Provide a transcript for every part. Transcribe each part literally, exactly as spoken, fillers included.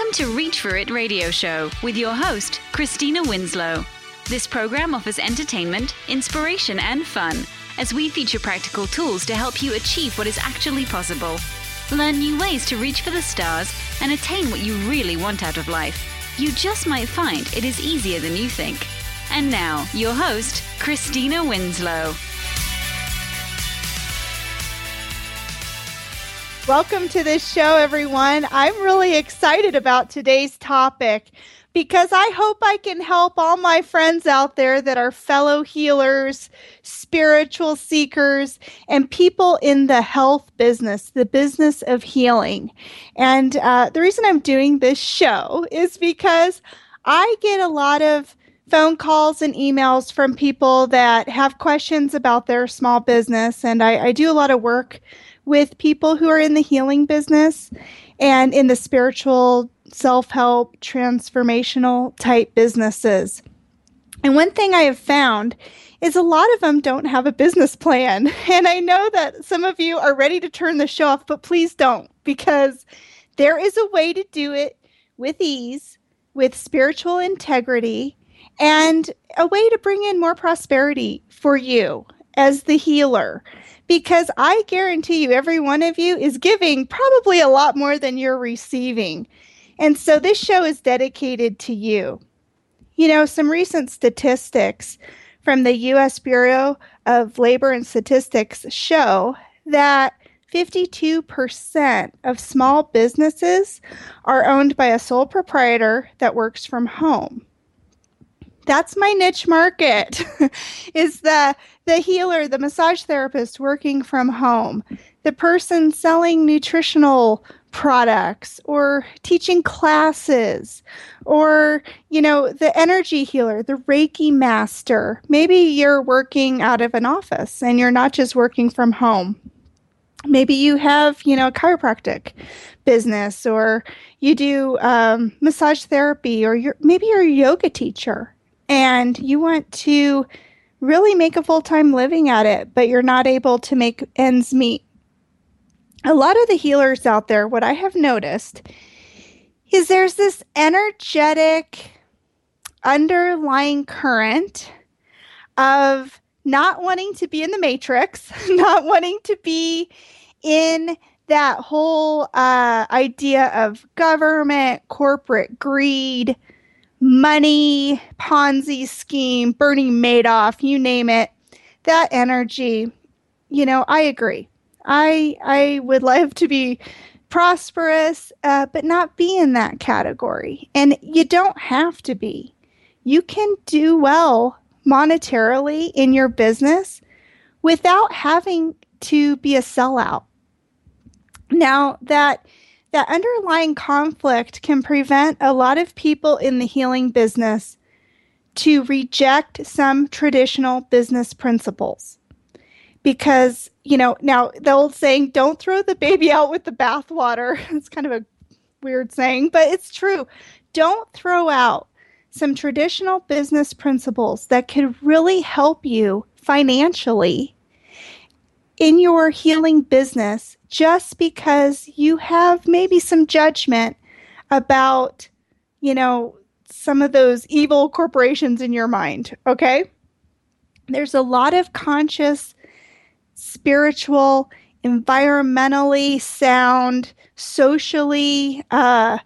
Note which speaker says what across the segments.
Speaker 1: Welcome to Reach For It radio show with your host, Christina Winslow. This program offers entertainment, inspiration, and fun as we feature practical tools to help you achieve what is actually possible. Learn new ways to reach for the stars and attain what you really want out of life. You just might find it is easier than you think. And now, your host, Christina Winslow.
Speaker 2: Welcome to this show, everyone. I'm really excited about today's topic because I hope I can help all my friends out there that are fellow healers, spiritual seekers, and people in the health business, the business of healing. And uh, the reason I'm doing this show is because I get a lot of phone calls and emails from people that have questions about their small business. And I, I do a lot of work with people who are in the healing business and in the spiritual, self-help, transformational type businesses. And one thing I have found is a lot of them don't have a business plan. And I know that some of you are ready to turn the show off, but please don't, because there is a way to do it with ease, with spiritual integrity, and a way to bring in more prosperity for you as the healer. Because I guarantee you, every one of you is giving probably a lot more than you're receiving. And so this show is dedicated to you. You know, some recent statistics from the U S Bureau of Labor and Statistics show that fifty-two percent of small businesses are owned by a sole proprietor that works from home. That's my niche market, is the the healer, the massage therapist working from home, the person selling nutritional products or teaching classes, or, you know, the energy healer, the Reiki master. Maybe you're working out of an office and you're not just working from home. Maybe you have, you know, a chiropractic business, or you do um, massage therapy, or you're maybe you're a yoga teacher and you want to really make a full-time living at it, but you're not able to make ends meet. A lot of the healers out there, what I have noticed is there's this energetic underlying current of not wanting to be in the matrix, not wanting to be in that whole uh, idea of government, corporate greed, money, Ponzi scheme, Bernie Madoff, you name it, that energy. You know, I agree. I I would love to be prosperous, uh, but not be in that category. And you don't have to be. You can do well monetarily in your business without having to be a sellout. Now, that That underlying conflict can prevent a lot of people in the healing business to reject some traditional business principles. Because, you know, now the old saying, don't throw the baby out with the bathwater. It's kind of a weird saying, but it's true. Don't throw out some traditional business principles that could really help you financially in your healing business just because you have maybe some judgment about, you know, some of those evil corporations in your mind, okay? There's a lot of conscious, spiritual, environmentally sound, socially uh,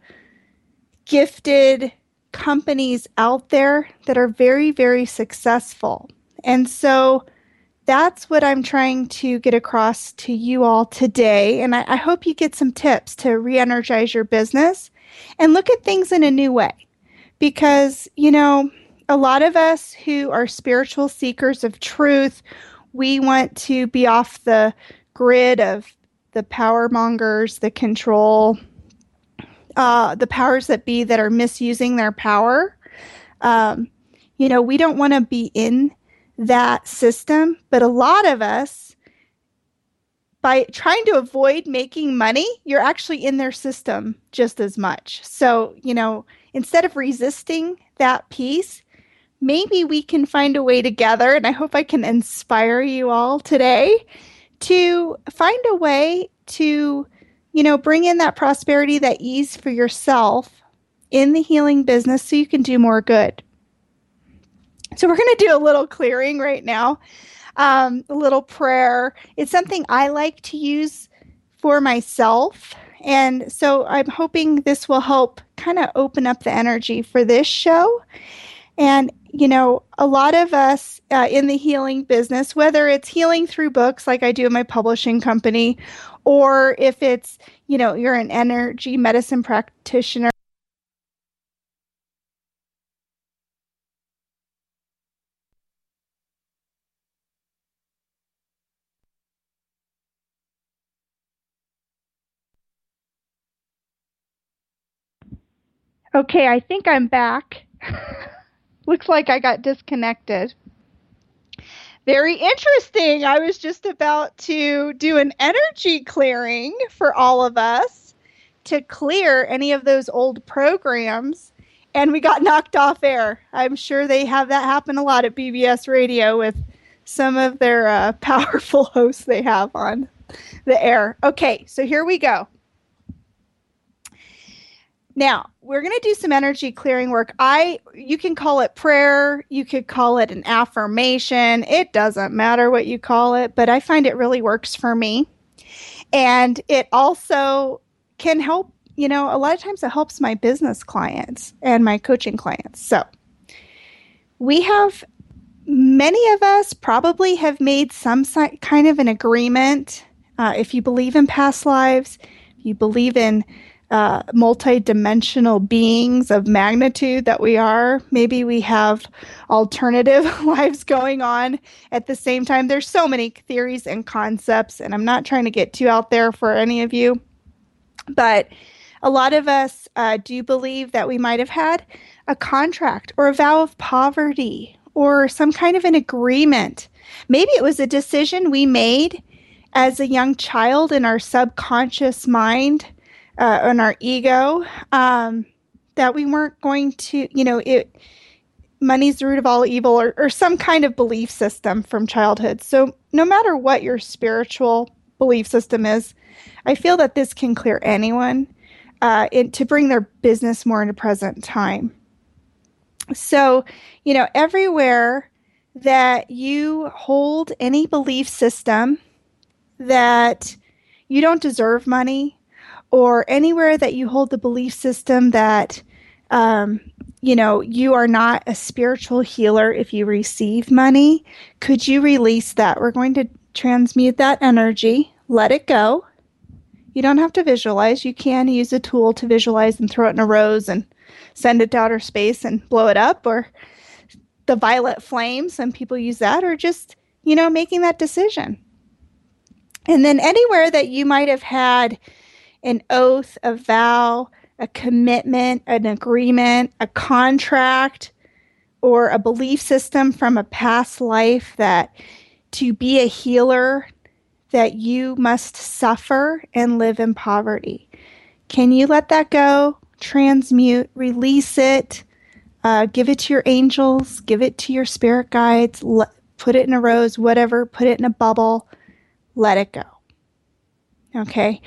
Speaker 2: gifted companies out there that are very, very successful. And so that's what I'm trying to get across to you all today. And I, I hope you get some tips to re-energize your business and look at things in a new way. Because, you know, a lot of us who are spiritual seekers of truth, we want to be off the grid of the power mongers, the control, uh, the powers that be that are misusing their power. Um, you know, we don't want to be in that system, but a lot of us, by trying to avoid making money, you're actually in their system just as much. So, you know, instead of resisting that piece, maybe we can find a way together, and I hope I can inspire you all today to find a way to, you know, bring in that prosperity, that ease for yourself, in the healing business so you can do more good. So we're going to do a little clearing right now, um, a little prayer. It's something I like to use for myself. And so I'm hoping this will help kind of open up the energy for this show. And, you know, a lot of us uh, in the healing business, whether it's healing through books like I do in my publishing company, or if it's, you know, you're an energy medicine practitioner. Okay, I think I'm back. Looks like I got disconnected. Very interesting. I was just about to do an energy clearing for all of us to clear any of those old programs, and we got knocked off air. I'm sure they have that happen a lot at B B S Radio with some of their uh, powerful hosts they have on the air. Okay, so here we go. Now, we're going to do some energy clearing work. I, you can call it prayer. You could call it an affirmation. It doesn't matter what you call it, but I find it really works for me. And it also can help, you know, a lot of times it helps my business clients and my coaching clients. So we have, many of us probably have made some si- kind of an agreement. Uh, if you believe in past lives, if you believe in Uh, multi-dimensional beings of magnitude that we are. Maybe we have alternative lives going on at the same time. There's so many theories and concepts, and I'm not trying to get too out there for any of you, but a lot of us uh, do believe that we might have had a contract or a vow of poverty or some kind of an agreement. Maybe it was a decision we made as a young child in our subconscious mind, Uh, on our ego, um, that we weren't going to, you know, it, money's the root of all evil, or, or some kind of belief system from childhood. So no matter what your spiritual belief system is, I feel that this can clear anyone uh, in, to bring their business more into present time. So, you know, everywhere that you hold any belief system that you don't deserve money, or anywhere that you hold the belief system that, um, you know, you are not a spiritual healer if you receive money, could you release that? We're going to transmute that energy, let it go. You don't have to visualize. You can use a tool to visualize and throw it in a rose and send it to outer space and blow it up, or the violet flame. Some people use that, or just, you know, making that decision. And then anywhere that you might have had an oath, a vow, a commitment, an agreement, a contract, or a belief system from a past life that to be a healer, that you must suffer and live in poverty. Can you let that go? Transmute, release it, uh, give it to your angels, give it to your spirit guides, le- put it in a rose, whatever, put it in a bubble, let it go. Okay?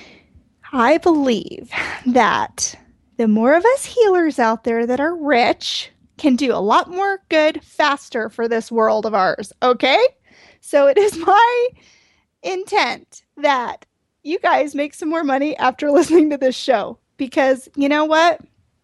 Speaker 2: I believe that the more of us healers out there that are rich can do a lot more good faster for this world of ours, okay? So it is my intent that you guys make some more money after listening to this show, because you know what?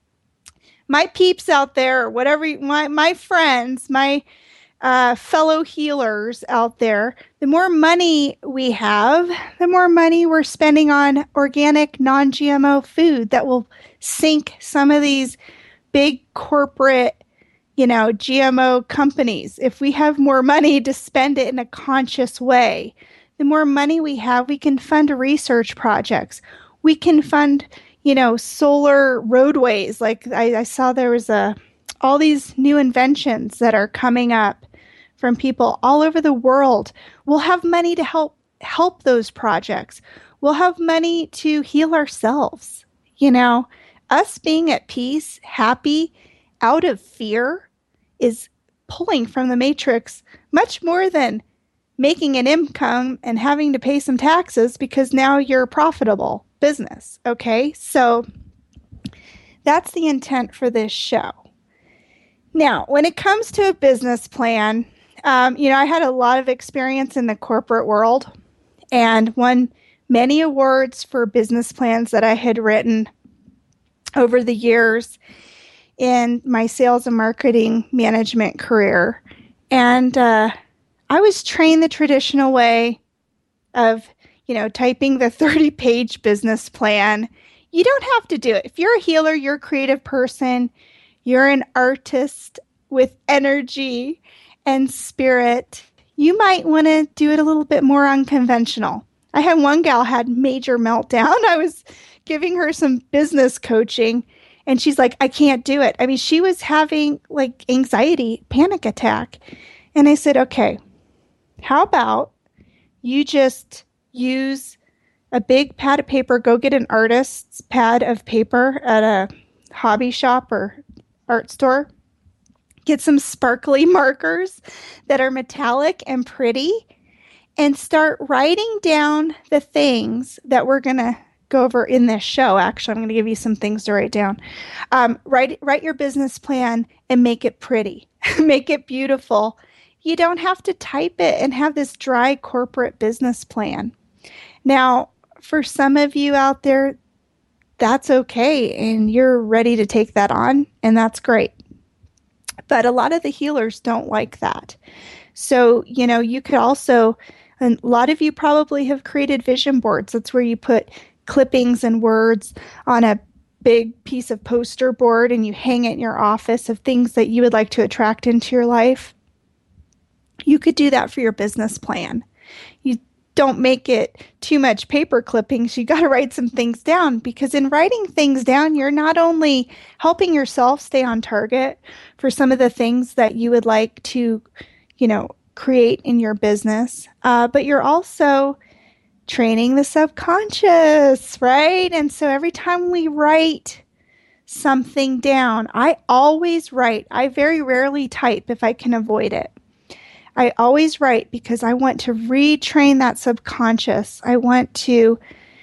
Speaker 2: My peeps out there, whatever, you, my, my friends, my Uh, fellow healers out there, the more money we have, the more money we're spending on organic, non-G M O food that will sink some of these big corporate, you know, G M O companies. If we have more money to spend it in a conscious way, the more money we have, we can fund research projects. We can fund, you know, solar roadways. Like I, I saw there was a all these new inventions that are coming up from people all over the world. We'll have money to help help those projects. We'll have money to heal ourselves. You know, us being at peace, happy, out of fear is pulling from the matrix much more than making an income and having to pay some taxes because now you're a profitable business. Okay, so That's the intent for this show. Now, when it comes to a business plan, um, you know, I had a lot of experience in the corporate world and won many awards for business plans that I had written over the years in my sales and marketing management career. And uh, I was trained the traditional way of, you know, typing the thirty-page business plan. You don't have to do it. If you're a healer, you're a creative person, you're an artist with energy and spirit, you might want to do it a little bit more unconventional. I had one gal had major meltdown. I was giving her some business coaching and she's like, I can't do it. I mean, she was having like anxiety, panic attack. And I said, okay, how about you just use a big pad of paper, go get an artist's pad of paper at a hobby shop or art store, get some sparkly markers that are metallic and pretty, and start writing down the things that we're going to go over in this show. Actually, I'm going to give you some things to write down. Um, write, write your business plan and make it pretty. Make it beautiful. You don't have to type it and have this dry corporate business plan. Now, for some of you out there, that's okay, and you're ready to take that on, and that's great. But a lot of the healers don't like that. So, you know, you could also, and a lot of you probably have created vision boards. That's where you put clippings and words on a big piece of poster board and you hang it in your office of things that you would like to attract into your life. You could do that for your business plan. You don't make it too much paper clippings. You got to write some things down, because in writing things down, you're not only helping yourself stay on target for some of the things that you would like to, you know, create in your business, uh, but you're also training the subconscious, right? And so every time we write something down, I always write. I very rarely type if I can avoid it. I always write because I want to retrain that subconscious. I want to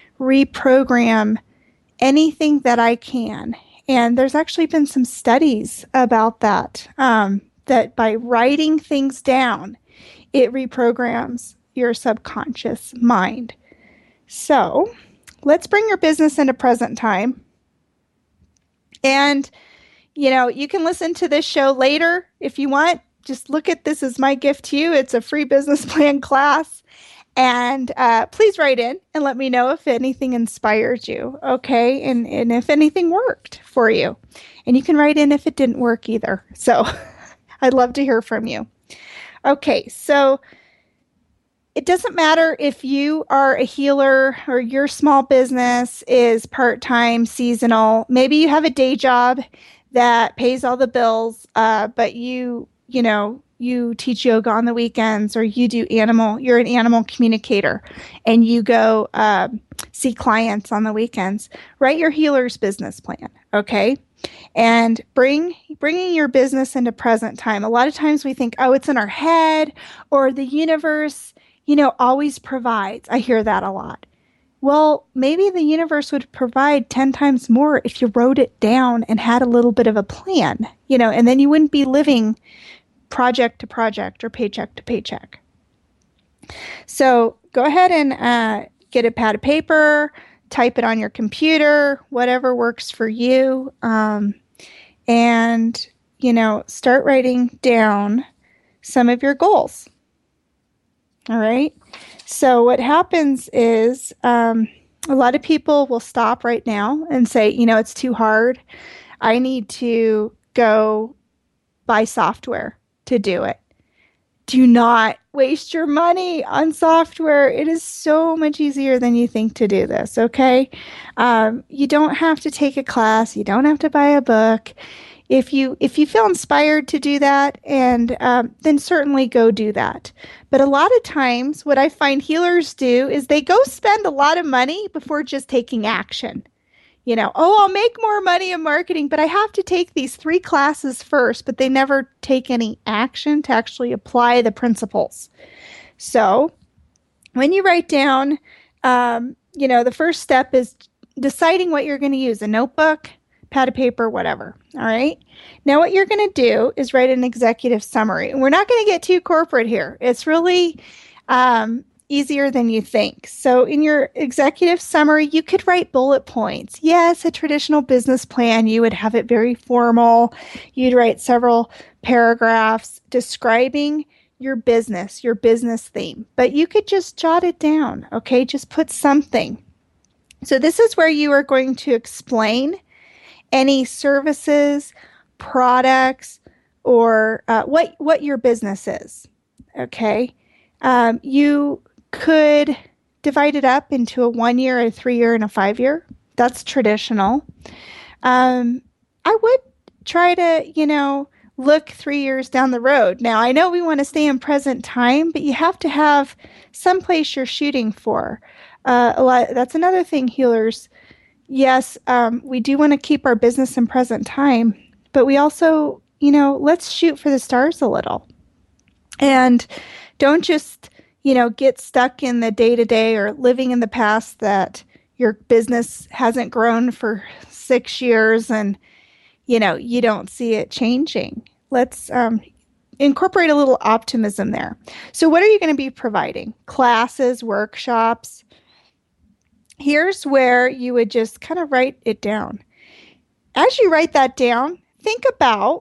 Speaker 2: reprogram anything that I can. And there's actually been some studies about that, um, that by writing things down, it reprograms your subconscious mind. So let's bring your business into present time. And, you know, you can listen to this show later if you want. Just look at this as my gift to you. It's a free business plan class. And uh, please write in and let me know if anything inspired you, okay? And, and if anything worked for you. And you can write in if it didn't work either. So I'd love to hear from you. Okay, so it doesn't matter if you are a healer or your small business is part-time, seasonal. Maybe you have a day job that pays all the bills, uh, but you... you know, you teach yoga on the weekends, or you do animal, you're an animal communicator and you go uh, see clients on the weekends. Write your healer's business plan, okay? And bring bringing your business into present time. A lot of times we think, oh, it's in our head, or the universe, you know, always provides. I hear that a lot. Well, maybe the universe would provide ten times more if you wrote it down and had a little bit of a plan, you know, and then you wouldn't be living project to project or paycheck to paycheck. So go ahead and uh, get a pad of paper, type it on your computer, whatever works for you. Um, and, you know, start writing down some of your goals. All right. So what happens is um, a lot of people will stop right now and say, you know, it's too hard. I need to go buy software to do it. Do not waste your money on software. It is so much easier than you think to do this, okay? Um, you don't have to take a class. You don't have to buy a book. If you if you feel inspired to do that, and um, then certainly go do that. But a lot of times what I find healers do is they go spend a lot of money before just taking action. You know, oh, I'll make more money in marketing, but I have to take these three classes first, but they never take any action to actually apply the principles. So when you write down, um, you know, the first step is deciding what you're going to use, a notebook, pad of paper, whatever. All right. Now what you're going to do is write an executive summary. And we're not going to get too corporate here. It's really um, easier than you think. So in your executive summary, you could write bullet points. Yes, a traditional business plan, you would have it very formal. You'd write several paragraphs describing your business, your business theme, but you could just jot it down. Okay. Just put something. So this is where you are going to explain any services, products, or uh, what, what your business is. Okay. Um, you could divide it up into a one year, a three year, and a five year. That's traditional. Um, I would try to, you know, look three years down the road. Now, I know we want to stay in present time, but you have to have some place you're shooting for. Uh, a lot. That's another thing, healers. Yes, um, we do want to keep our business in present time, but we also, you know, let's shoot for the stars a little. And don't just, you know, get stuck in the day-to-day or living in the past that your business hasn't grown for six years and, you know, you don't see it changing. Let's um, incorporate a little optimism there. So what are you going to be providing? Classes, workshops. Here's where you would just kind of write it down. As you write that down, think about,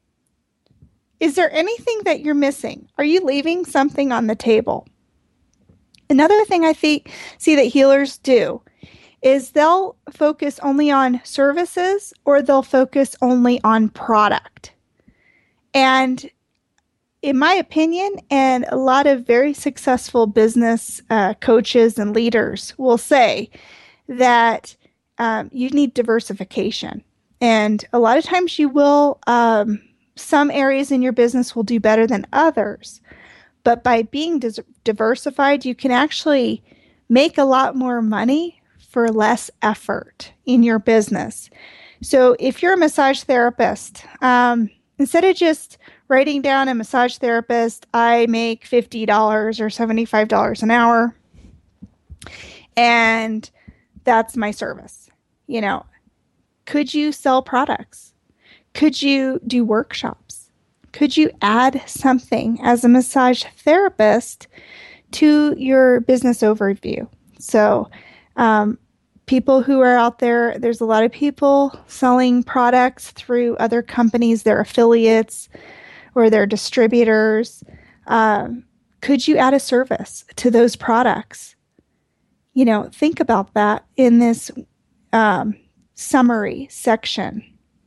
Speaker 2: is there anything that you're missing? Are you leaving something on the table? Another thing I think see that healers do is they'll focus only on services or they'll focus only on product. And in my opinion, and a lot of very successful business uh, coaches and leaders will say that um, you need diversification. And a lot of times you will, um, some areas in your business will do better than others. But by being dis- diversified, you can actually make a lot more money for less effort in your business. So if you're a massage therapist, um, instead of just writing down a massage therapist, I make fifty dollars or seventy-five dollars an hour, and that's my service. You know, could you sell products? Could you do workshops? Could you add something as a massage therapist to your business overview? So, um, people who are out there, there's a lot of people selling products through other companies, their affiliates, or their distributors. Um, could you add a service to those products? You know, think about that in this um, summary section.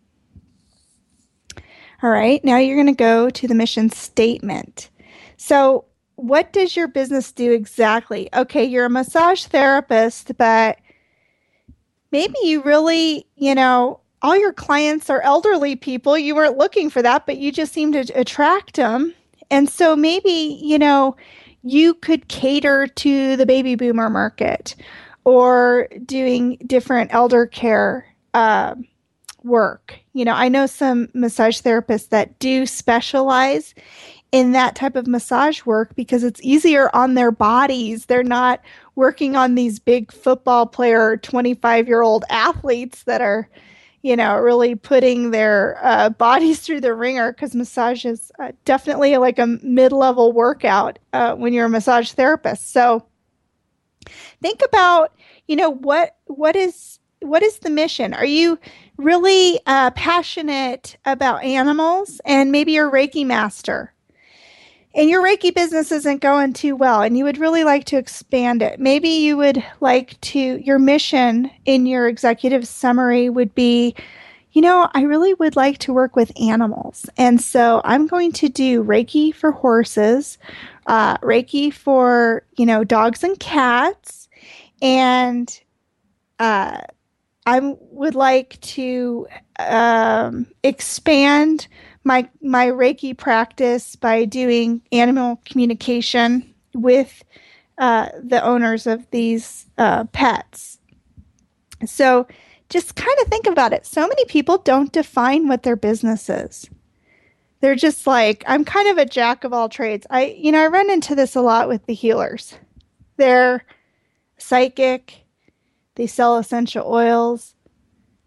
Speaker 2: All right, now you're going to go to the mission statement. So what does your business do exactly? Okay, you're a massage therapist, but maybe you really, you know, all your clients are elderly people. You weren't looking for that, but you just seem to attract them. And so maybe, you know, you could cater to the baby boomer market or doing different elder care uh, work. You know, I know some massage therapists that do specialize in that type of massage work because it's easier on their bodies. They're not working on these big football player, twenty-five-year-old athletes that are, you know, really putting their uh, bodies through the ringer, because massage is uh, definitely like a mid-level workout uh, when you're a massage therapist. So think about, you know, what what is what is the mission? Are you really uh, passionate about animals, and maybe you're a Reiki master and your Reiki business isn't going too well and you would really like to expand it? Maybe you would like to, your mission in your executive summary would be, you know, I really would like to work with animals. And so I'm going to do Reiki for horses, uh, Reiki for, you know, dogs and cats. And uh, I would like to um, expand my my Reiki practice by doing animal communication with uh, the owners of these uh, pets. So just kind of think about it. So many people don't define what their business is. They're just like, I'm kind of a jack of all trades. I, you know, I run into this a lot with the healers. They're psychic. They sell essential oils.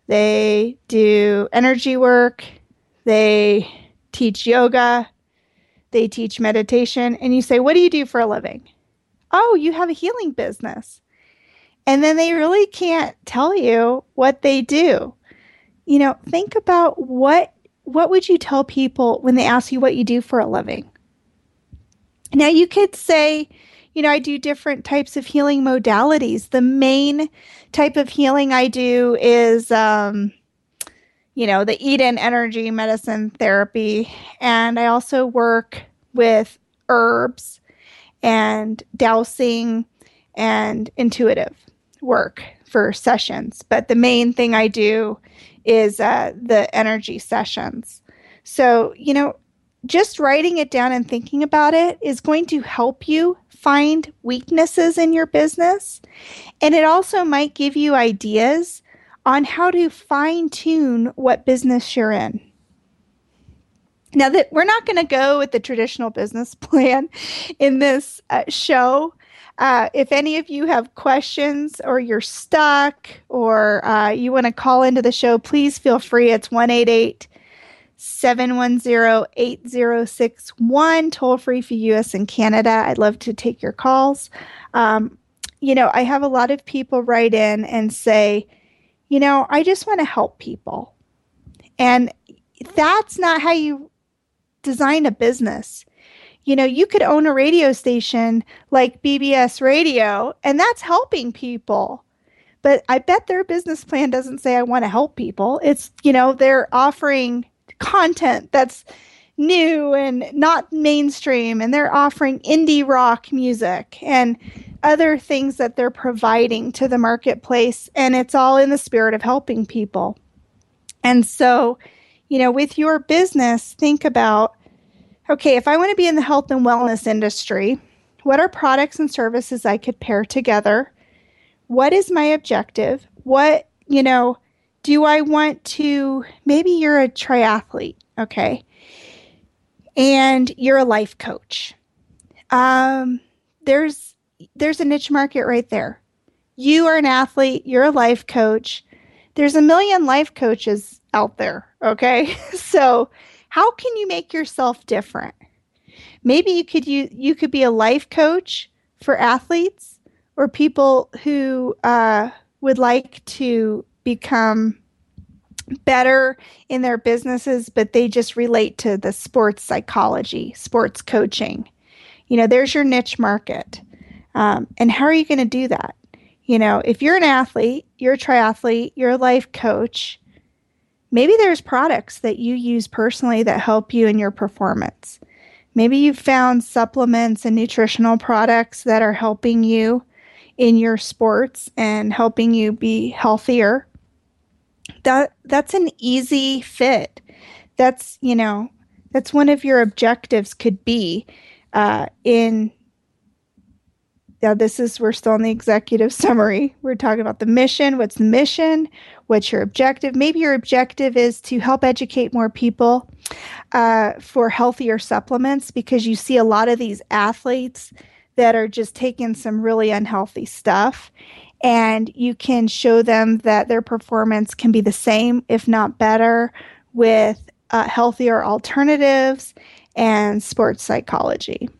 Speaker 2: they do energy work, they teach yoga, they teach meditation. And you say, what do you do for a living? Oh, you have a healing business. And then they really can't tell you what they do. You know, think about what what would you tell people when they ask you what you do for a living? Now, you could say, you know, I do different types of healing modalities. The main type of healing I do is, um, you know, the Eden energy medicine therapy. And I also work with herbs and dowsing and intuitive work for sessions. But the main thing I do is uh, the energy sessions. So, you know, just writing it down and thinking about it is going to help you find weaknesses in your business. And it also might give you ideas on how to fine tune what business you're in. Now, that we're not going to go with the traditional business plan in this uh, show. Uh, if any of you have questions or you're stuck or uh, you want to call into the show, please feel free. It's one eight eight, seven one zero, eight zero six one, toll free for U S and Canada. I'd love to take your calls. Um, you know, I have a lot of people write in and say, you know, I just want to help people. And that's not how you design a business. You know, you could own a radio station like B B S Radio, and that's helping people. But I bet their business plan doesn't say, I want to help people. It's, you know, they're offering content that's new and not mainstream, and they're offering indie rock music and other things that they're providing to the marketplace. And it's all in the spirit of helping people. And so, you know, with your business, think about, okay, if I want to be in the health and wellness industry, what are products and services I could pair together? What is my objective? What, you know, do I want to, maybe you're a triathlete, okay, and you're a life coach. Um, there's, there's a niche market right there. You are an athlete, you're a life coach. There's a million life coaches out there, okay? So how can you make yourself different? Maybe you could you, you could be a life coach for athletes or people who uh, would like to become better in their businesses, but they just relate to the sports psychology, sports coaching. You know, there's your niche market. Um, and how are you going to do that? You know, if you're an athlete, you're a triathlete, you're a life coach, maybe there's products that you use personally that help you in your performance. Maybe you've found supplements and nutritional products that are helping you in your sports and helping you be healthier. That that's an easy fit. That's, you know, that's one of your objectives could be uh, in Now, this is, we're still in the executive summary. We're talking about the mission. What's the mission? What's your objective? Maybe your objective is to help educate more people uh, for healthier supplements, because you see a lot of these athletes that are just taking some really unhealthy stuff. And you can show them that their performance can be the same, if not better, with uh, healthier alternatives and sports psychology.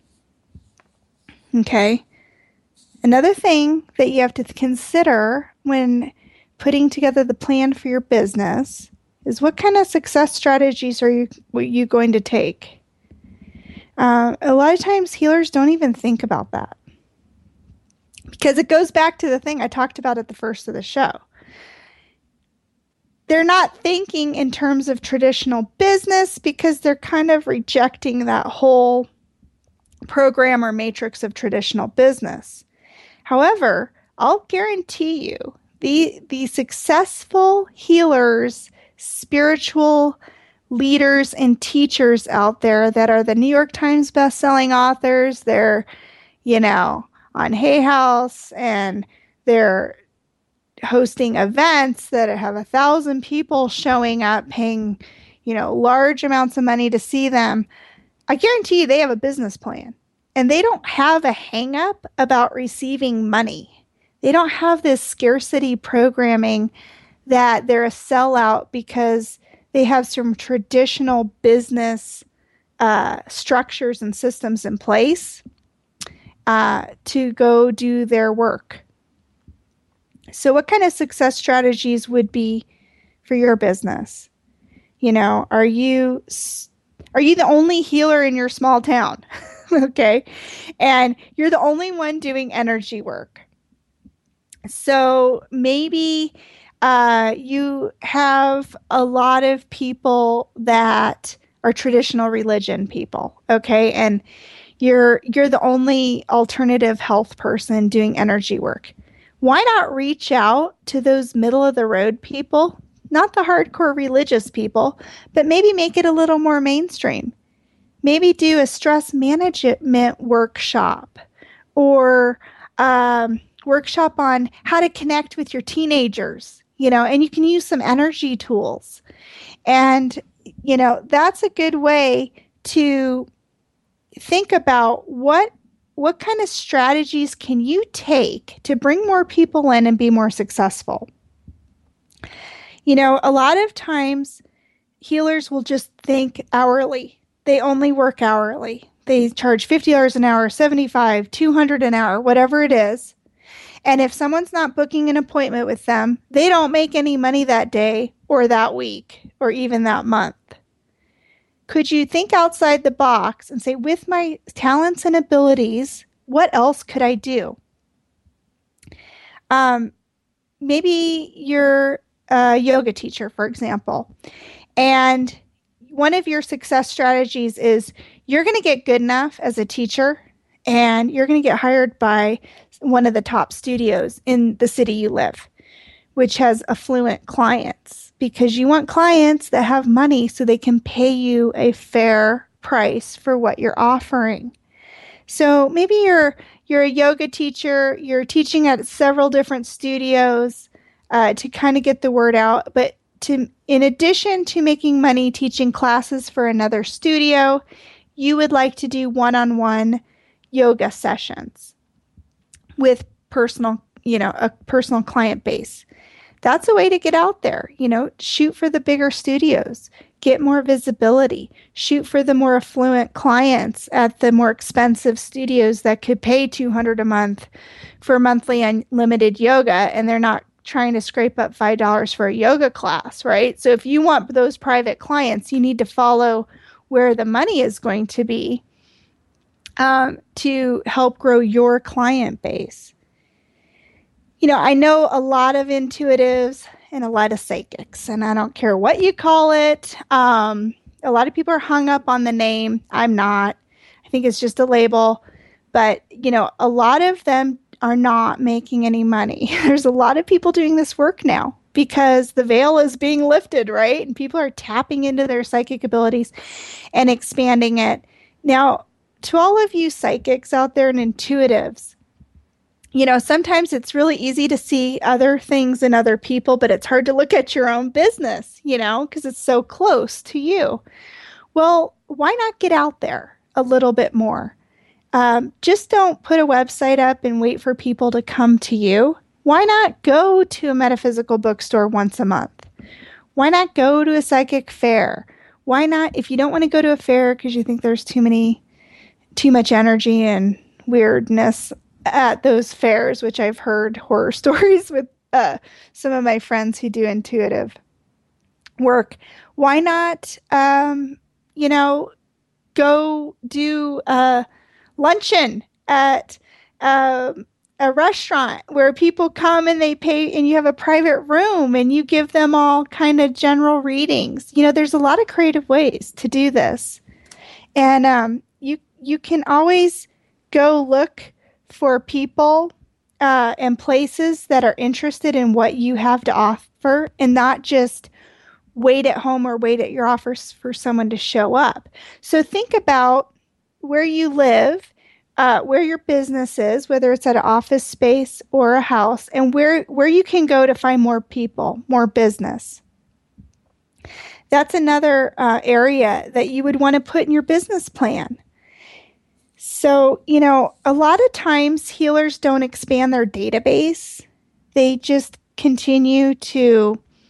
Speaker 2: Okay. Another thing that you have to consider when putting together the plan for your business is what kind of success strategies are you, are you going to take? Uh, a lot of times healers don't even think about that, because it goes back to the thing I talked about at the first of the show. They're not thinking in terms of traditional business because they're kind of rejecting that whole program or matrix of traditional business. However, I'll guarantee you the, the successful healers, spiritual leaders, and teachers out there that are the New York Times bestselling authors, they're, you know, on Hay House, and they're hosting events that have a thousand people showing up, paying, you know, large amounts of money to see them. I guarantee you they have a business plan, and they don't have a hang up about receiving money. They don't have this scarcity programming that they're a sellout because they have some traditional business uh, structures and systems in place uh, to go do their work. So what kind of success strategies would be for your business? You know, are you are you the only healer in your small town? Okay. And you're the only one doing energy work. So maybe uh, you have a lot of people that are traditional religion people. Okay. And you're you're the only alternative health person doing energy work. Why not reach out to those middle of the road people? Not the hardcore religious people, but maybe make it a little more mainstream. Maybe do a stress management workshop or um, workshop on how to connect with your teenagers, you know, and you can use some energy tools. And, you know, that's a good way to think about what what kind of strategies can you take to bring more people in and be more successful. You know, a lot of times healers will just think hourly. They only work hourly. They charge fifty dollars an hour, seventy-five dollars, two hundred dollars an hour, whatever it is. And if someone's not booking an appointment with them, they don't make any money that day or that week or even that month. Could you think outside the box and say, with my talents and abilities, what else could I do? Um, maybe you're a yoga teacher, for example, and one of your success strategies is you're going to get good enough as a teacher and you're going to get hired by one of the top studios in the city you live, which has affluent clients, because you want clients that have money so they can pay you a fair price for what you're offering. So maybe you're you're a yoga teacher, you're teaching at several different studios uh, to kind of get the word out, but to in addition to making money teaching classes for another studio, you would like to do one-on-one yoga sessions with personal, you know, a personal client base. That's a way to get out there, you know, shoot for the bigger studios, get more visibility, shoot for the more affluent clients at the more expensive studios that could pay two hundred dollars a month for monthly unlimited yoga, and they're not trying to scrape up five dollars for a yoga class, right? So if you want those private clients, you need to follow where the money is going to be um, to help grow your client base. You know, I know a lot of intuitives and a lot of psychics, and I don't care what you call it. Um, a lot of people are hung up on the name. I'm not. I think it's just a label. But, you know, a lot of them are not making any money. There's a lot of people doing this work now because the veil is being lifted, right? And people are tapping into their psychic abilities and expanding it. Now, to all of you psychics out there and intuitives, you know, sometimes it's really easy to see other things in other people, but it's hard to look at your own business, you know, because it's so close to you. Well, why not get out there a little bit more? Um, just don't put a website up and wait for people to come to you. Why not go to a metaphysical bookstore once a month? Why not go to a psychic fair? Why not, if you don't want to go to a fair because you think there's too many, too much energy and weirdness at those fairs, which I've heard horror stories with uh, some of my friends who do intuitive work. Why not, um, you know, go do a luncheon at um, a restaurant where people come and they pay and you have a private room and you give them all kind of general readings. You know, there's a lot of creative ways to do this. And um, you you can always go look for people uh, and places that are interested in what you have to offer and not just wait at home or wait at your office for someone to show up. So think about where you live, uh, where your business is, whether it's at an office space or a house, and where, where you can go to find more people, more business. That's another uh, area that you would want to put in your business plan. So, you know, a lot of times healers don't expand their database. They just continue to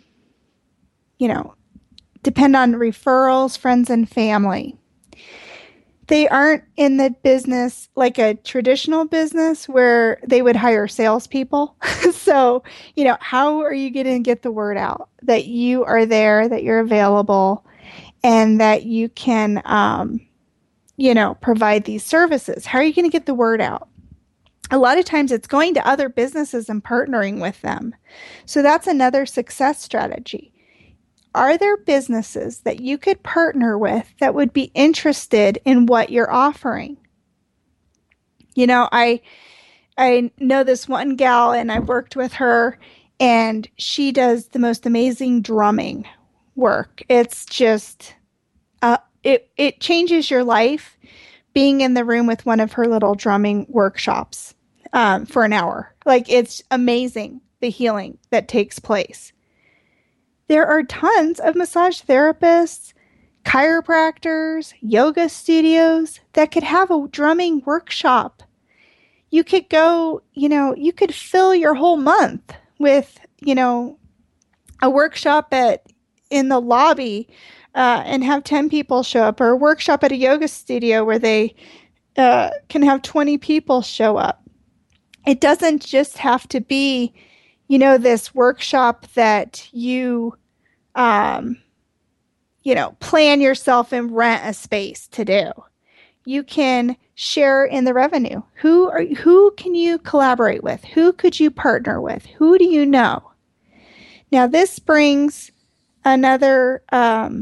Speaker 2: you know, depend on referrals, friends, and family. They aren't in the business like a traditional business where they would hire salespeople. So, you know, how are you going to get the word out that you are there, that you're available, and that you can, um, you know, provide these services? How are you going to get the word out? A lot of times it's going to other businesses and partnering with them. So that's another success strategy. Are there businesses that you could partner with that would be interested in what you're offering? You know, I I know this one gal and I've worked with her, and she does the most amazing drumming work. It's just uh it it changes your life being in the room with one of her little drumming workshops um, for an hour. Like, it's amazing the healing that takes place. There are tons of massage therapists, chiropractors, yoga studios that could have a drumming workshop. You could go, you know, you could fill your whole month with, you know, a workshop at in the lobby uh, and have ten people show up, or a workshop at a yoga studio where they uh, can have twenty people show up. It doesn't just have to be, you know, this workshop that you, um, you know, plan yourself and rent a space to do. You can share in the revenue. Who are who can you collaborate with? Who could you partner with? Who do you know? Now, this brings another um,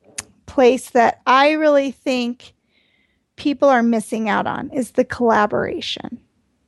Speaker 2: place that I really think people are missing out on is the collaboration.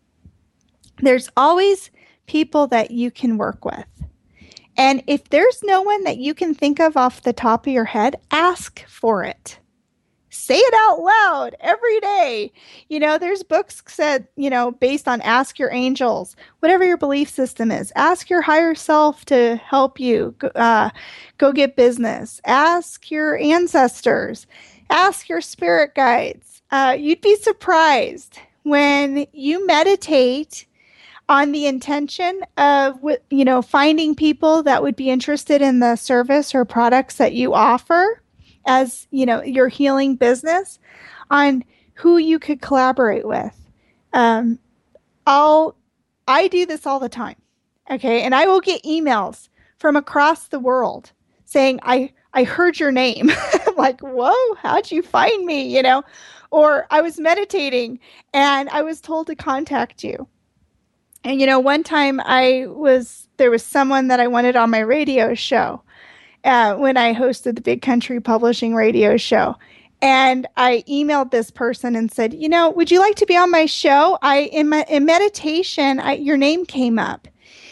Speaker 2: There's always people that you can work with. And if there's no one that you can think of off the top of your head, ask for it. Say it out loud every day. You know, there's books said, you know, based on ask your angels, whatever your belief system is. Ask your higher self to help you uh, go get business. Ask your ancestors. Ask your spirit guides. Uh, you'd be surprised when you meditate on the intention of, you know, finding people that would be interested in the service or products that you offer as, you know, your healing business, on who you could collaborate with. Um, I'll, I do this all the time. Okay. And I will get emails from across the world saying, I, I heard your name. I'm like, whoa, how'd you find me? You know, or I was meditating and I was told to contact you. And, you know, one time I was, there was someone that I wanted on my radio show uh, when I hosted the Big Country Publishing radio show. And I emailed this person and said, you know, would you like to be on my show? I, in my, in meditation, I, your name came up.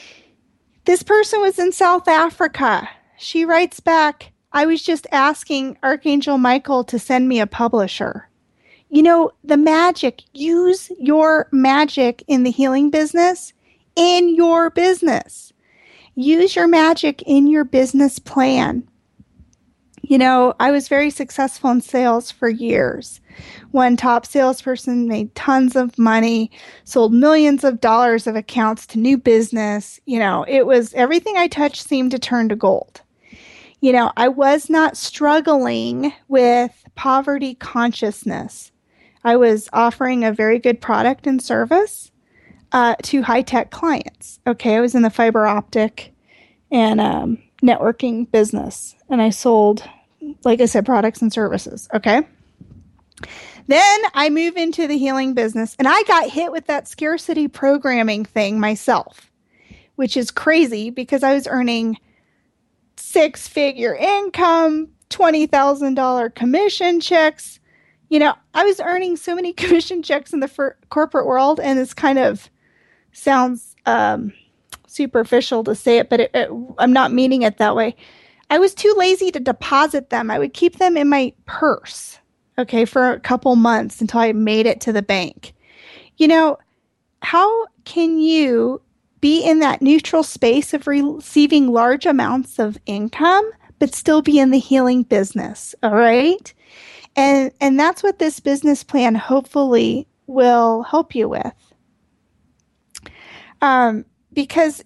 Speaker 2: This person was in South Africa. She writes back, I was just asking Archangel Michael to send me a publisher. You know, the magic, use your magic in the healing business, in your business. Use your magic in your business plan. You know, I was very successful in sales for years. One top salesperson made tons of money, sold millions of dollars of accounts to new business. You know, it was everything I touched seemed to turn to gold. You know, I was not struggling with poverty consciousness. I was offering a very good product and service uh, to high-tech clients. Okay, I was in the fiber optic and um, networking business, and I sold, like I said, products and services. Okay. Then I move into the healing business, and I got hit with that scarcity programming thing myself, which is crazy because I was earning six-figure income, twenty thousand dollars commission checks. You know, I was earning so many commission checks in the for- corporate world, and this kind of sounds um, superficial to say it, but it, it, I'm not meaning it that way. I was too lazy to deposit them. I would keep them in my purse, okay, for a couple months until I made it to the bank. You know, how can you be in that neutral space of re- receiving large amounts of income, but still be in the healing business, all right? And and that's what this business plan hopefully will help you with. Um, because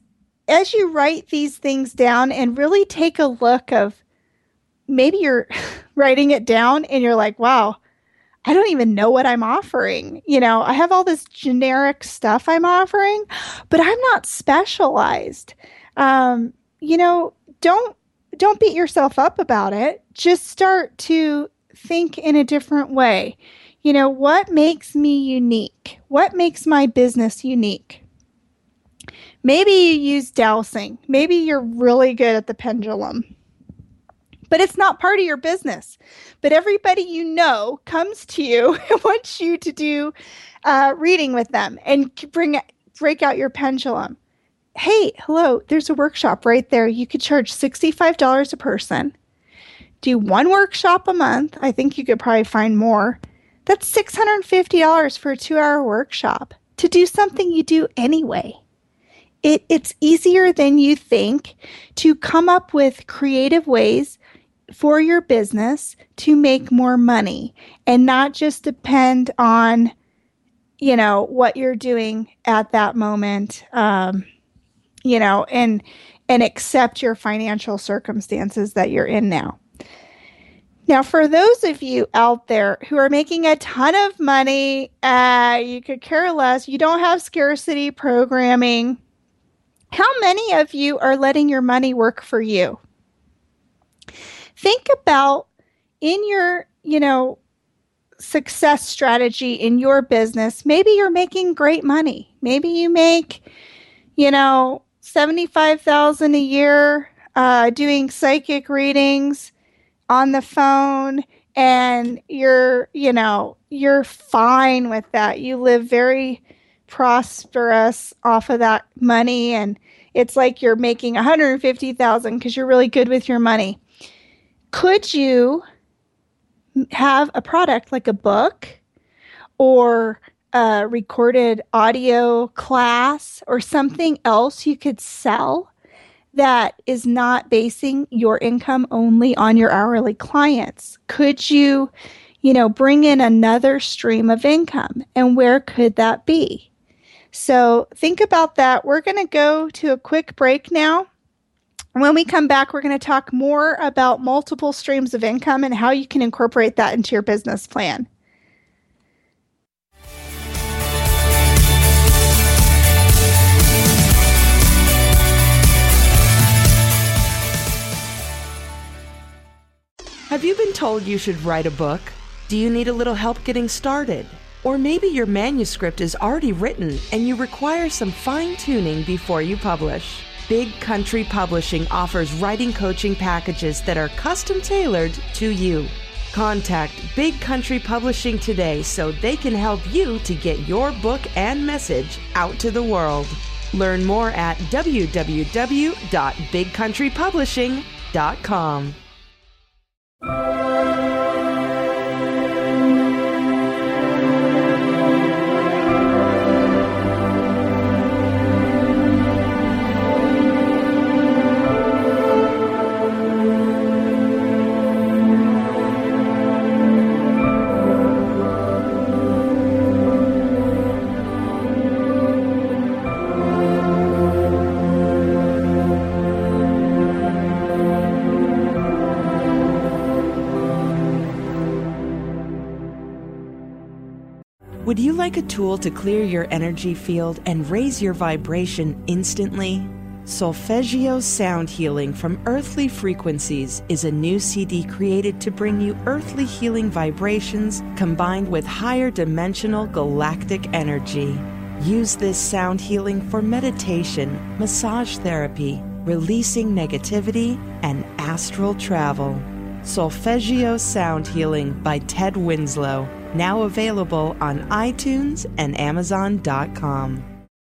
Speaker 2: as you write these things down and really take a look of maybe you're writing it down and you're like, wow, I don't even know what I'm offering. You know, I have all this generic stuff I'm offering, but I'm not specialized. Um, you know, don't don't beat yourself up about it. Just start to think in a different way. You know, what makes me unique? What makes my business unique? Maybe you use dowsing. Maybe you're really good at the pendulum, but it's not part of your business. But everybody you know comes to you and wants you to do uh, reading with them and bring break out your pendulum. Hey, hello, there's a workshop right there. You could charge sixty-five dollars a person. Do one workshop a month. I think you could probably find more. That's six hundred fifty dollars for a two-hour workshop to do something you do anyway. It, it's easier than you think to come up with creative ways for your business to make more money and not just depend on, you know, what you're doing at that moment, um, you know, and, and accept your financial circumstances that you're in now. Now, for those of you out there who are making a ton of money, uh, you could care less, you don't have scarcity programming. How many of you are letting your money work for you? Think about in your, you know, success strategy in your business, maybe you're making great money. Maybe you make, you know, seventy-five thousand dollars a year uh, doing psychic readings on the phone, and you're, you know, you're fine with that. You live very prosperous off of that money, and it's like you're making one hundred fifty thousand dollars because you're really good with your money. Could you have a product like a book or a recorded audio class or something else you could sell that is not basing your income only on your hourly clients? Could you, you know, bring in another stream of income? And where could that be? So think about that. We're going to go to a quick break now. When we come back, we're going to talk more about multiple streams of income and how you can incorporate that into your business plan.
Speaker 3: Have you been told you should write a book? Do you need a little help getting started? Or maybe your manuscript is already written and you require some fine-tuning before you publish. Big Country Publishing offers writing coaching packages that are custom-tailored to you. Contact Big Country Publishing today so they can help you to get your book and message out to the world. Learn more at w w w dot big country publishing dot com. Would you like a tool to clear your energy field and raise your vibration instantly? Solfeggio Sound Healing from Earthly Frequencies is a new C D created to bring you earthly healing vibrations combined with higher dimensional galactic energy. Use this sound healing for meditation, massage therapy, releasing negativity, and astral travel. Solfeggio Sound Healing by Ted Winslow. Now available on iTunes and Amazon dot com.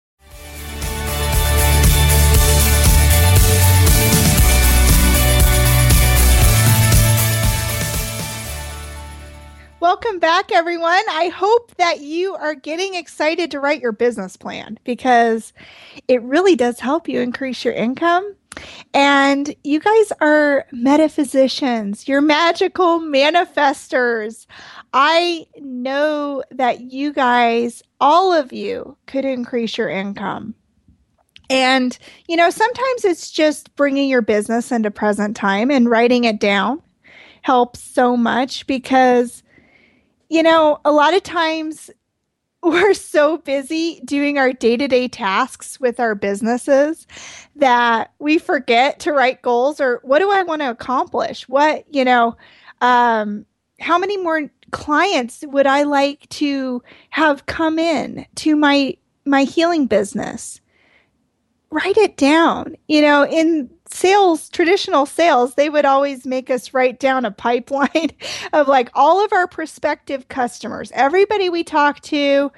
Speaker 2: Welcome back, everyone. I hope that you are getting excited to write your business plan because it really does help you increase your income. And you guys are metaphysicians. You're magical manifestors. I know that you guys, all of you, could increase your income. And, you know, sometimes it's just bringing your business into present time, and writing it down helps so much because, you know, a lot of times we're so busy doing our day-to-day tasks with our businesses that we forget to write goals, or what do I want to accomplish? What, you know, um, how many more clients would I like to have come in to my my healing business? Write it down. You know, in sales, traditional sales, they would always make us write down a pipeline of like all of our prospective customers, everybody we talk to,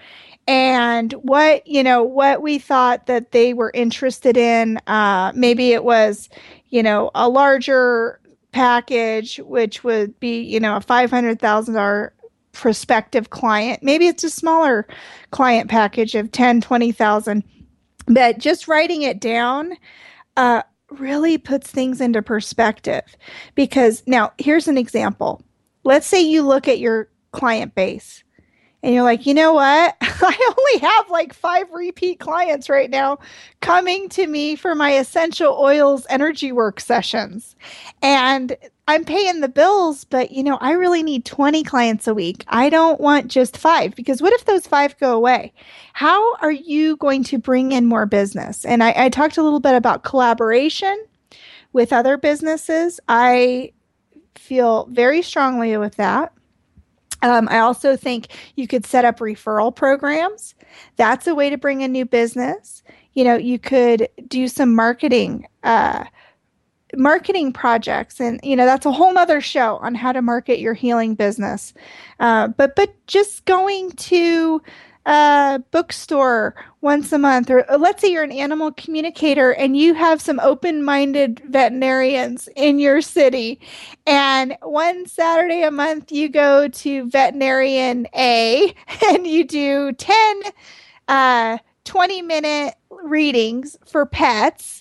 Speaker 2: and what, you know, what we thought that they were interested in. Uh, maybe it was, you know, a larger package, which would be, you know, a five hundred thousand dollars prospective client. Maybe it's a smaller client package of ten, twenty thousand. But just writing it down uh, really puts things into perspective. Because now, here's an example. Let's say you look at your client base and you're like, you know what? I only have like five repeat clients right now coming to me for my essential oils energy work sessions. And I'm paying the bills, but, you know, I really need twenty clients a week. I don't want just five, because what if those five go away? How are you going to bring in more business? And I, I talked a little bit about collaboration with other businesses. I feel very strongly with that. Um, I also think you could set up referral programs. That's a way to bring in new business. You know, you could do some marketing, uh, marketing projects, and you know that's a whole nother show on how to market your healing business. Uh, but but just going to a bookstore once a month, or let's say you're an animal communicator and you have some open-minded veterinarians in your city, and one Saturday a month you go to veterinarian A and you do ten uh, twenty minute readings for pets,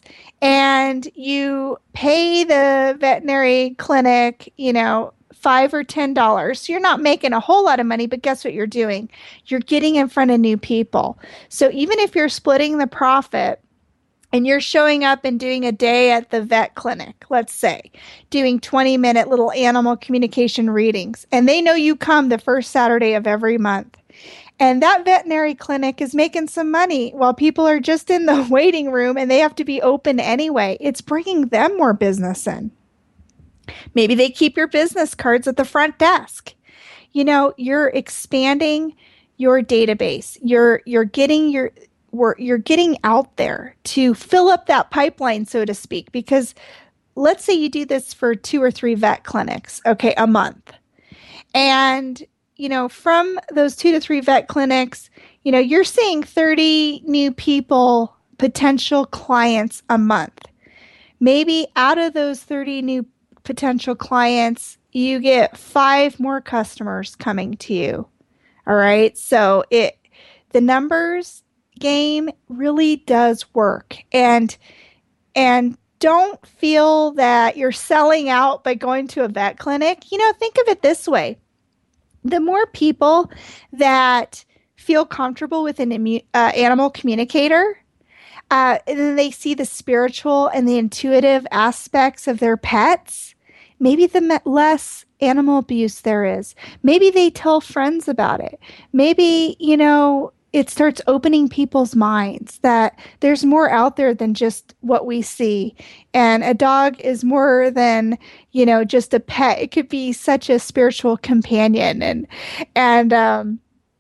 Speaker 2: and you pay the veterinary clinic, you know, five or ten dollars. So you're not making a whole lot of money, but guess what you're doing? You're getting in front of new people. So even if you're splitting the profit and you're showing up and doing a day at the vet clinic, let's say, doing twenty minute little animal communication readings, and they know you come the first Saturday of every month, and that veterinary clinic is making some money while people are just in the waiting room and they have to be open anyway. It's bringing them more business in. Maybe they keep your business cards at the front desk. You know, you're expanding your database. You're you're getting your you're getting out there to fill up that pipeline, so to speak. Because let's say you do this for two or three vet clinics, okay, a month. And you know, from those two to three vet clinics, you know, you're seeing thirty new people, potential clients a month. Maybe out of those thirty new potential clients, you get five more customers coming to you. All right. So it, the numbers game really does work. And, and don't feel that you're selling out by going to a vet clinic. You know, think of it this way. The more people that feel comfortable with an immu- uh, animal communicator, uh, and then they see the spiritual and the intuitive aspects of their pets, maybe the me- less animal abuse there is. Maybe they tell friends about it. Maybe, you know, it starts opening people's minds that there's more out there than just what we see. And a dog is more than, you know, just a pet. It could be such a spiritual companion. And, and, um,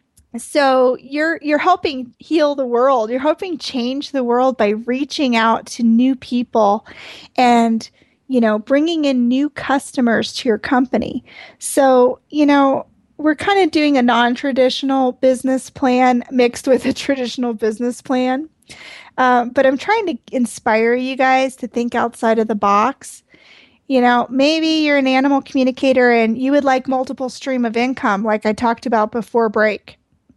Speaker 2: so you're, you're helping heal the world. You're helping change the world by reaching out to new people and, you know, bringing in new customers to your company. So, you know, we're kind of doing a non-traditional business plan mixed with a traditional business plan. Um, but I'm trying to inspire you guys to think outside of the box. You know, maybe you're an animal communicator and you would like multiple stream of income, like I talked about before break.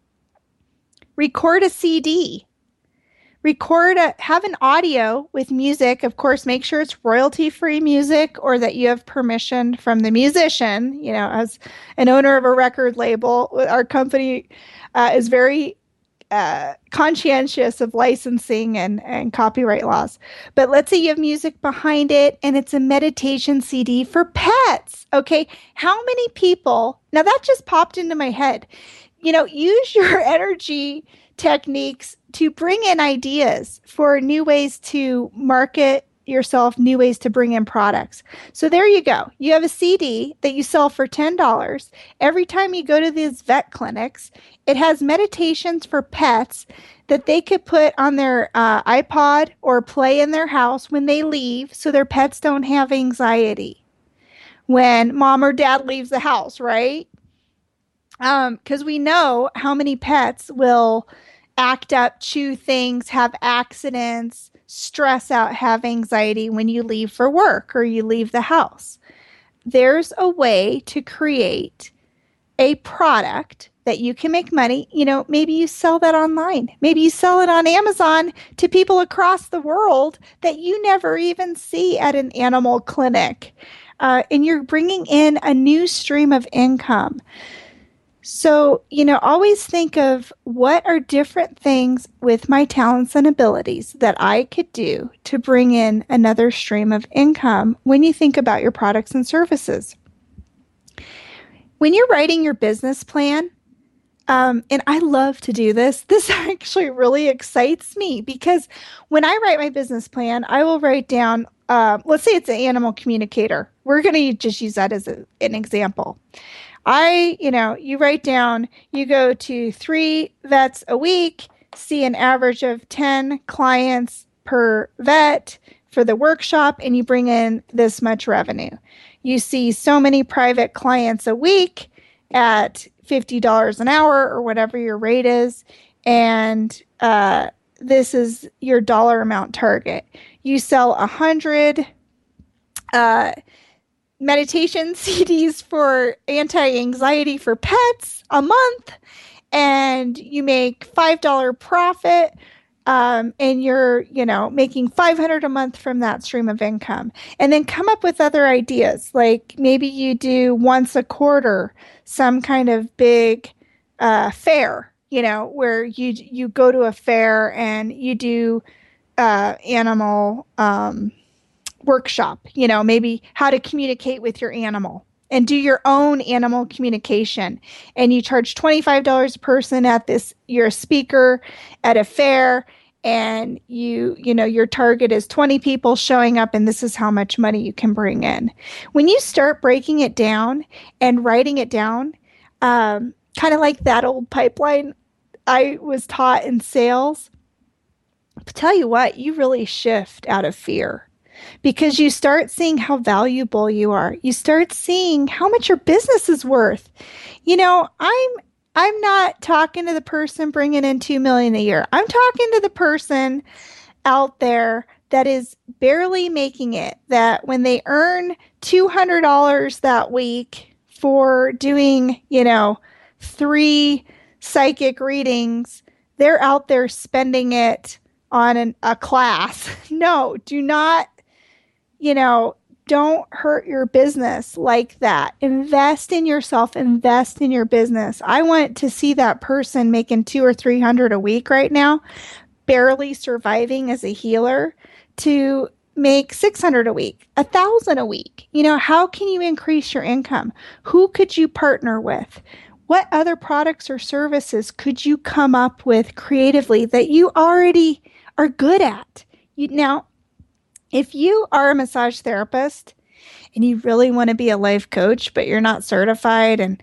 Speaker 2: Record a C D. Record a, have an audio with music. Of course, make sure it's royalty-free music or that you have permission from the musician. You know, as an owner of a record label, our company uh, is very uh, conscientious of licensing and, and copyright laws. But let's say you have music behind it and it's a meditation C D for pets. Okay. How many people, now that just popped into my head, you know, use your energy techniques to bring in ideas for new ways to market yourself, new ways to bring in products. So there you go. You have a C D that you sell for ten dollars. Every time you go to these vet clinics, it has meditations for pets that they could put on their uh, iPod or play in their house when they leave so their pets don't have anxiety when mom or dad leaves the house, right? Um, because we know how many pets will act up, chew things, have accidents, stress out, have anxiety when you leave for work or you leave the house. There's a way to create a product that you can make money. You know, maybe you sell that online. Maybe you sell it on Amazon to people across the world that you never even see at an animal clinic. Uh, and you're bringing in a new stream of income. So, you know, always think of what are different things with my talents and abilities that I could do to bring in another stream of income when you think about your products and services. When you're writing your business plan, um, and I love to do this, this actually really excites me because when I write my business plan, I will write down, uh, let's say it's an animal communicator. We're going to just use that as a, an example. I, you know, you write down, you go to three vets a week, see an average of ten clients per vet for the workshop, and you bring in this much revenue. You see so many private clients a week at fifty dollars an hour or whatever your rate is, and uh, this is your dollar amount target. You sell one hundred uh meditation C Ds for anti-anxiety for pets a month, and you make five dollars profit, um, and you're, you know, making five hundred dollars a month from that stream of income. And then come up with other ideas, like maybe you do once a quarter some kind of big uh, fair, you know, where you you go to a fair and you do uh, animal um workshop, you know, maybe how to communicate with your animal and do your own animal communication. And you charge twenty-five dollars a person at this, you're a speaker at a fair, and you, you know, your target is twenty people showing up, and this is how much money you can bring in. When you start breaking it down and writing it down, um, kind of like that old pipeline I was taught in sales, I'll tell you what, you really shift out of fear. Because you start seeing how valuable you are. You start seeing how much your business is worth. You know, I'm I'm not talking to the person bringing in two million dollars a year. I'm talking to the person out there that is barely making it, that when they earn two hundred dollars that week for doing, you know, three psychic readings, they're out there spending it on an, a class. No, do not. You know, don't hurt your business like that. Invest in yourself, invest in your business. I want to see that person making two or three hundred a week right now, barely surviving as a healer, to make six hundred a week, a thousand a week. You know, how can you increase your income? Who could you partner with? What other products or services could you come up with creatively that you already are good at? You now, if you are a massage therapist and you really want to be a life coach, but you're not certified, and,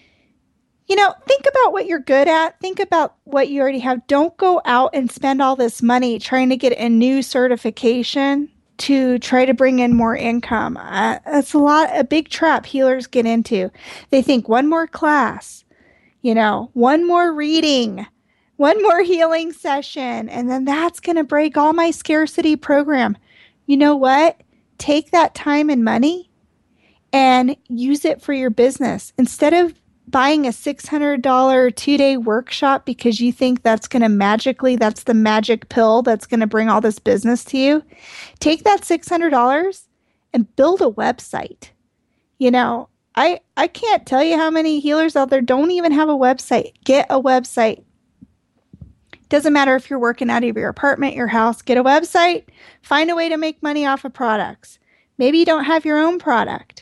Speaker 2: you know, think about what you're good at. Think about what you already have. Don't go out and spend all this money trying to get a new certification to try to bring in more income. Uh, that's a lot, a big trap healers get into. They think one more class, you know, one more reading, one more healing session, and then that's going to break all my scarcity program. You know what? Take that time and money and use it for your business. Instead of buying a six hundred dollars two-day workshop because you think that's going to magically, that's the magic pill that's going to bring all this business to you, take that six hundred dollars and build a website. You know, I, I can't tell you how many healers out there don't even have a website. Get a website. Doesn't matter if you're working out of your apartment, your house, get a website, find a way to make money off of products. Maybe you don't have your own product.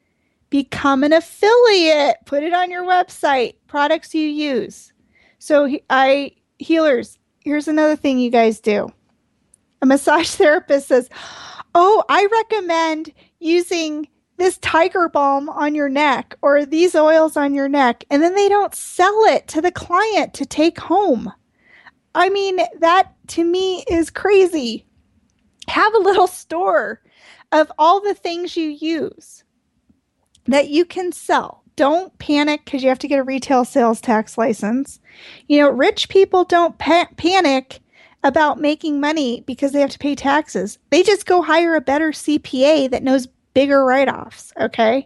Speaker 2: Become an affiliate. Put it on your website, products you use. So I healers, here's another thing you guys do. A massage therapist says, oh, I recommend using this tiger balm on your neck or these oils on your neck. And then they don't sell it to the client to take home. I mean, that to me is crazy. Have a little store of all the things you use that you can sell. Don't panic because you have to get a retail sales tax license. You know, rich people don't pa- panic about making money because they have to pay taxes. They just go hire a better C P A that knows bigger write-offs, okay?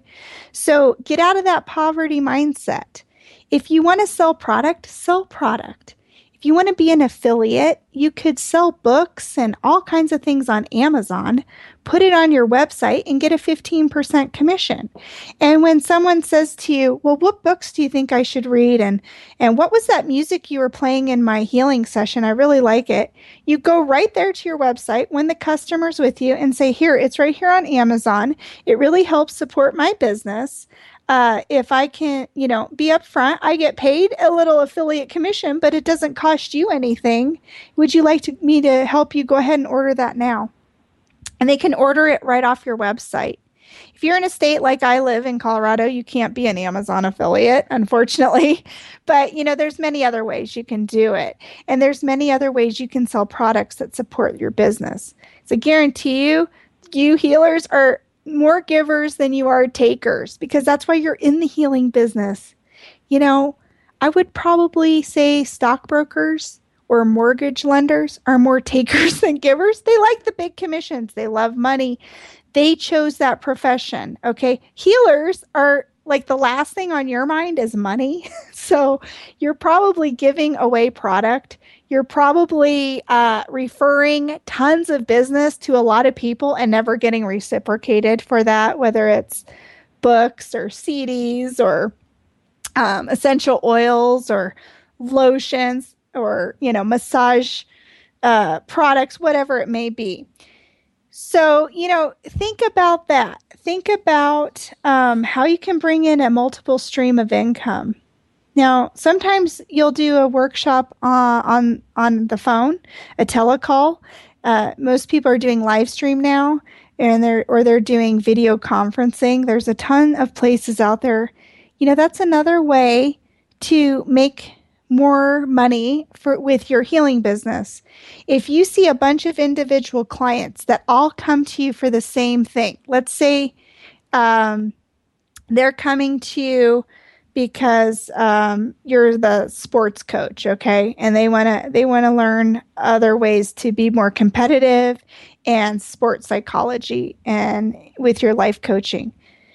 Speaker 2: So get out of that poverty mindset. If you want to sell product, sell product. If you want to be an affiliate, you could sell books and all kinds of things on Amazon, put it on your website and get a fifteen percent commission. And when someone says to you, well, what books do you think I should read? And, and what was that music you were playing in my healing session? I really like it. You go right there to your website when the customer's with you and say, here, it's right here on Amazon. It really helps support my business. Uh, if I can, you know, be upfront, I get paid a little affiliate commission, but it doesn't cost you anything. Would you like to, me to help you? Go ahead and order that now. And they can order it right off your website. If you're in a state like I live in Colorado, you can't be an Amazon affiliate, unfortunately. But, you know, there's many other ways you can do it. And there's many other ways you can sell products that support your business. So I guarantee you, you healers are more givers than you are takers, because that's why you're in the healing business. You know, I would probably say stockbrokers or mortgage lenders are more takers than givers. They like the big commissions. They love money. They chose that profession. Okay. Healers are like the last thing on your mind is money. So you're probably giving away product. You're probably uh, referring tons of business to a lot of people and never getting reciprocated for that, whether it's books or C Ds or um, essential oils or lotions or, you know, massage uh, products, whatever it may be. So, you know, think about that. Think about um, how you can bring in a multiple stream of income. Now, sometimes you'll do a workshop uh, on on the phone, a telecall. Uh, most people are doing live stream now, and they're or they're doing video conferencing. There's a ton of places out there. You know, that's another way to make more money for with your healing business. If you see a bunch of individual clients that all come to you for the same thing, let's say um, they're coming to you because um, you're the sports coach, okay? And they want to they want to learn other ways to be more competitive and sports psychology and with your life coaching.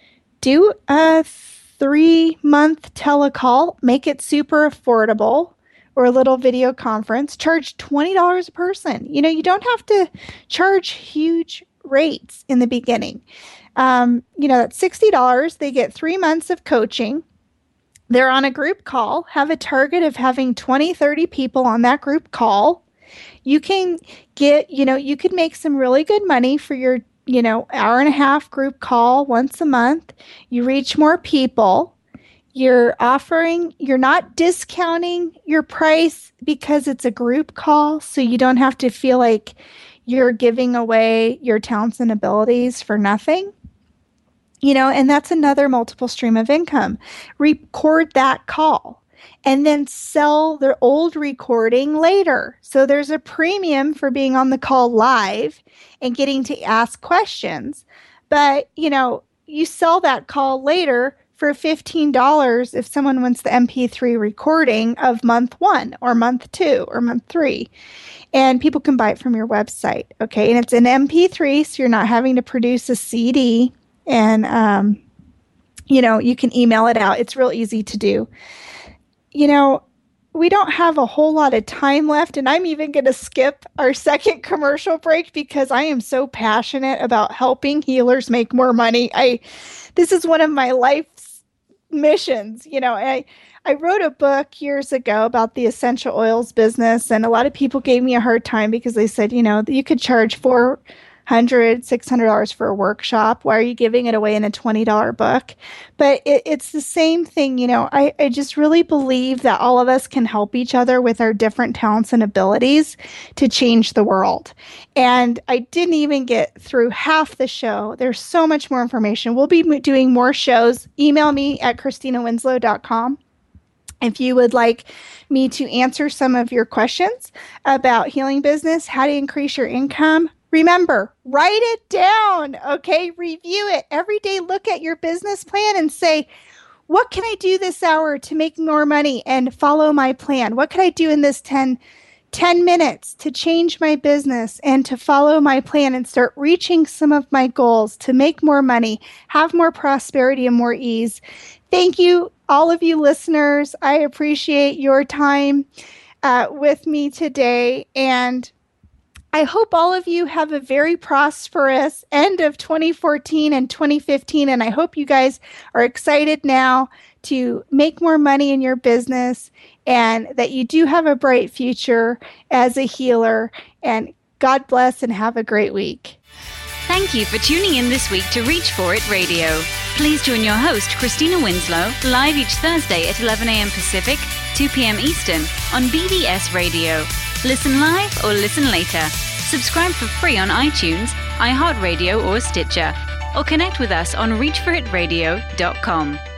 Speaker 2: Do a three-month telecall, make it super affordable, or a little video conference. Charge twenty dollars a person. You know, you don't have to charge huge rates in the beginning. Um, you know, that's sixty dollars. They get three months of coaching. They're on a group call, have a target of having twenty, thirty people on that group call. You can get, you know, you could make some really good money for your, you know, hour and a half group call once a month. You reach more people. You're offering, you're not discounting your price because it's a group call. So you don't have to feel like you're giving away your talents and abilities for nothing. You know, and that's another multiple stream of income. Record that call and then sell their old recording later. So there's a premium for being on the call live and getting to ask questions. But, you know, you sell that call later for fifteen dollars if someone wants the M P three recording of month one or month two or month three. And people can buy it from your website. Okay. And it's an M P three, so you're not having to produce a C D. And, um, you know, you can email it out. It's real easy to do. You know, we don't have a whole lot of time left, and I'm even going to skip our second commercial break because I am so passionate about helping healers make more money. I, this is one of my life's missions. You know, I, I wrote a book years ago about the essential oils business, and a lot of people gave me a hard time because they said, you know, you could charge four hundred dollars, six hundred dollars for a workshop. Why are you giving it away in a twenty dollars book? But it, it's the same thing. You know, I, I just really believe that all of us can help each other with our different talents and abilities to change the world. And I didn't even get through half the show. There's so much more information. We'll be doing more shows. Email me at christina winslow dot com. If you would like me to answer some of your questions about healing business, how to increase your income, remember, write it down, okay? Review it every day. Look at your business plan and say, what can I do this hour to make more money and follow my plan? What can I do in this ten, ten minutes to change my business and to follow my plan and start reaching some of my goals to make more money, have more prosperity and more ease? Thank you, all of you listeners. I appreciate your time uh, with me today, and I hope all of you have a very prosperous end of twenty fourteen and twenty fifteen, and I hope you guys are excited now to make more money in your business and that you do have a bright future as a healer. And God bless and have a great week.
Speaker 1: Thank you for tuning in this week to Reach For It Radio. Please join your host, Christina Winslow, live each Thursday at eleven a.m. Pacific, two p.m. Eastern on B B S Radio. Listen live or listen later. Subscribe for free on iTunes, iHeartRadio, or Stitcher. Or connect with us on reach for it radio dot com.